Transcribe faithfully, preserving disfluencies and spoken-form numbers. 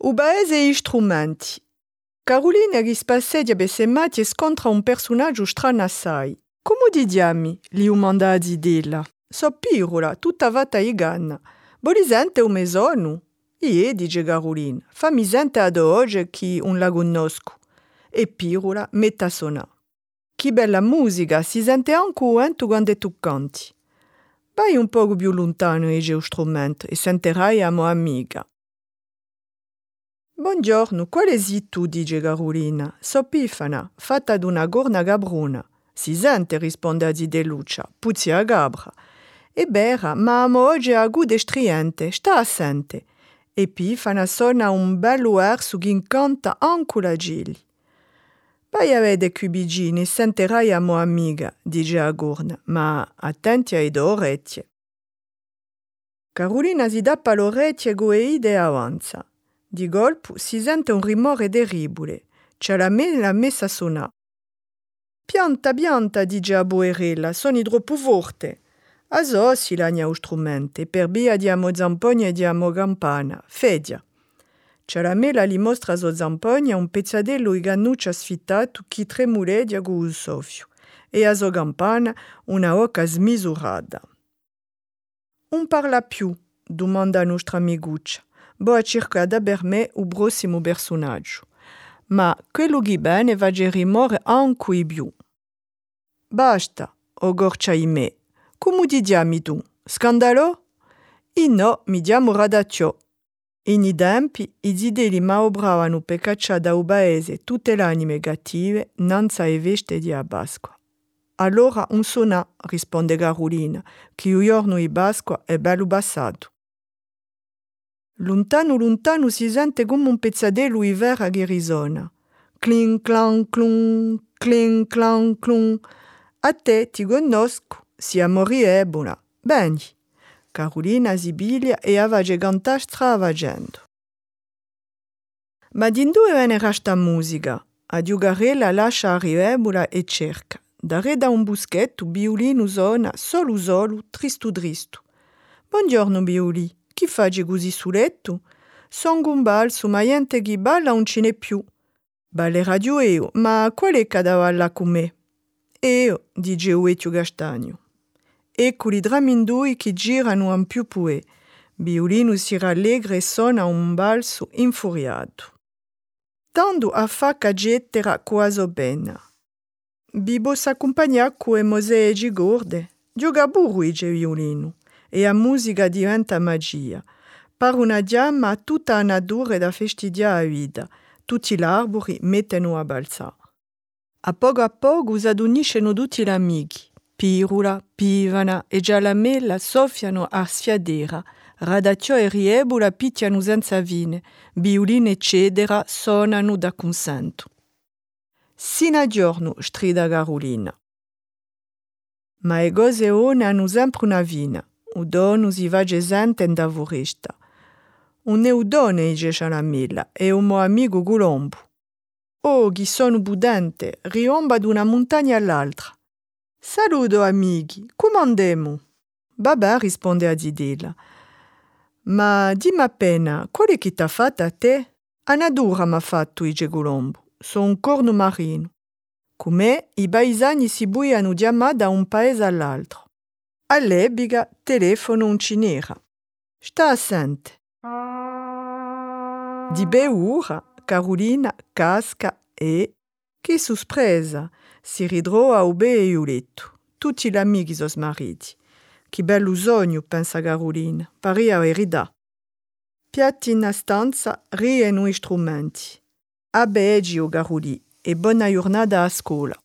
Ubaese e strumenti. Carolina rispassedia besemmati e scontra un personaggio strano assai. Come di diami? Li umanda a zidella. So pirula, tutta vata i ganna. Bolisente o mesonu? Ie, dice Carolina, fammi sente ad oggi chi un la conosco. E pirula metta a suonare. Che bella musica, si sente anche quando tu canti. Vai un po' più lontano il tuo strumento e sentirai a mia amica. Buongiorno, quale sei tu, dice Carolina. So pifana, fatta d'una gorna gabruna. Si sente, risponde a zide Lucia, puzzi a gabra. E bera, ma amo oggi a gude striente, sta assente. E pifana sona un bello air su chi canta anche la gili. Vai a vedere cubigini e sentirai a mia amica, dice a gorna, ma attenti ai due orecchie. Carolina si dappa l'orecchie goeide e avanza. Di colpo si sente un rumore terribile. C'è la mela messa a suonare. Pianta, pianta, dice a Boerella, sono troppo forte. A so si lagna lo strumento e per via diamo zampogna e diamo campana. Fedia. C'è la mela li mostra a so zampogna un pezzadello di gannuccia sfittato che tremuleggia con il soffio e a so campana una oca smisurata. Non parla più, domanda a nostra amiguccia. Boa cerca da per me il prossimo personaggio. Ma quello che bene va a rimore anche più. Basta, ogorcia in me. Come ti chiami tu? Scandalo? E no, mi chiamo Radaccio. In i tempi, i zideli maobravano per cacciare da paese tutte le anime cattive, nanza e veste di a Pasqua. Allora un suona, risponde Carolina, che il giorno di Pasqua è bello passato. Lontano, lontano si sente come un pezzadello di vera che risona. Clink, clan, clun, clink, clan, clun. A te ti conosco, siamo riebula. Bene. Carolina si biglia e aveva cantare stravagendo. Ma di dove viene questa musica? A Diugarella lascia a riebula e cerca. Da re da un buschetto, Biolino suona solo solo, tristo tristo. Buongiorno Bioli. Chi fai così su letto? Sono un balzo, ma niente che balla non ce n'è più. Balle radio io, ma qual è cadavalla con me? Io, dice Uetio Castagno. Ecco i dramindui che girano un più pue. Biolino si rallegra e suona un balzo infuriato. Tanto a fa cagettera quasi bene. Bibo s'accompagna con Mosè e Gigorde. Gioca burro, dice Biolino. E a musica diventa magia. Par una diamma tutta la natura da festidiare a vita. Tutti gli alberi mettono a balzare. A poco a poco s'aduniscono tutti gli amici. Pirula, Pivana e Gialamella soffiano a sfiadera. Radaccio e Riebula picchiano senza vine. Biolino e Cedera suonano da consento. Sino a giorno, strida Carolina. Ma le cose one hanno sempre una vina. O dono si va gesente da voresta. Un eudone dice la mela e un mio amico Colombo. Oh, chi sono budente, riomba d'una montagna all'altra. Saluto amici, come andiamo? Babà risponde a zidella. Ma dimmi appena, qual è che t'ha fatto a te? Una dura m'ha fatto, dice Colombo. Sono un corno marino. Com'è, i paesani si buiano di amare da un paese all'altro. All'ebiga telefono un cinera. Sta assente. Di beura, Carolina casca e, che sorpresa, si ridroa a ube e letto. Tutti gli amici sono smarriti. Che bello sogno, pensa Carolina, paria verità. Piatti in stanza, rieno i strumenti. Abegio, Carolina, e buona giornata a scuola.